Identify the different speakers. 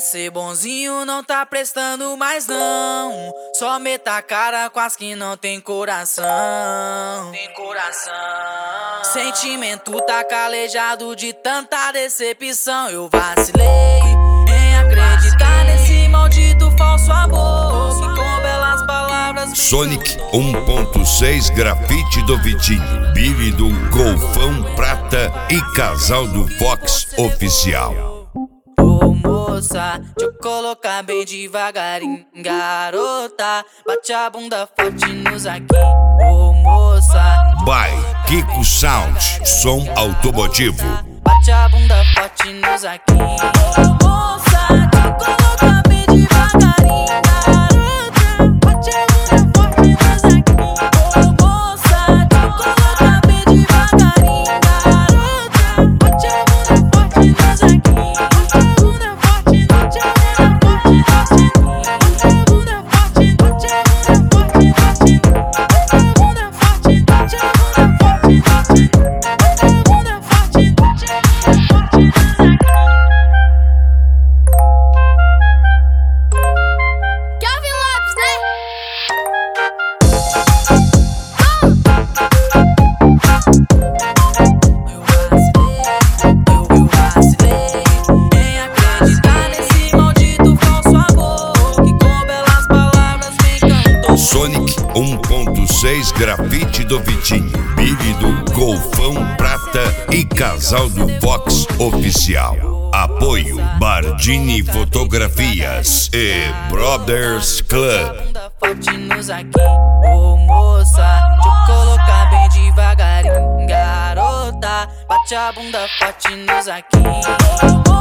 Speaker 1: ser bonzinho não tá prestando mais não. Só meta a cara com as que não tem coração. Sentimento tá calejado de tanta decepção. Eu vacilei em acreditar nesse maldito falso amor que com belas palavras me
Speaker 2: Sonic 1.6 grafite do Vitinho, Billy do Golfão Prata e Casal do Fox Oficial.
Speaker 1: Ô moça, deixa eu colocar bem devagarinho. Garota, bate a bunda forte nos aqui. Ô moça,
Speaker 2: By Kiko Sounds, som automotivo.
Speaker 1: bate a bunda forte nos aqui. Ô moça, deixa eu colocar bem devagarinho. Garota, bate a bunda forte nos aqui. Ô moça, deixa eu colocar bem devagarinho. Garota, bate a bunda forte nos aqui.
Speaker 2: Sonic 1.6 grafite do Vitinho, Billy do Golfão Prata e Casal do Fox Oficial. Apoio Bardini Fotografias e Brothers Club.
Speaker 1: Forte nos aqui, ô moça, deixa eu colocar bem devagarinho. Garota, bate a bunda forte nos aqui.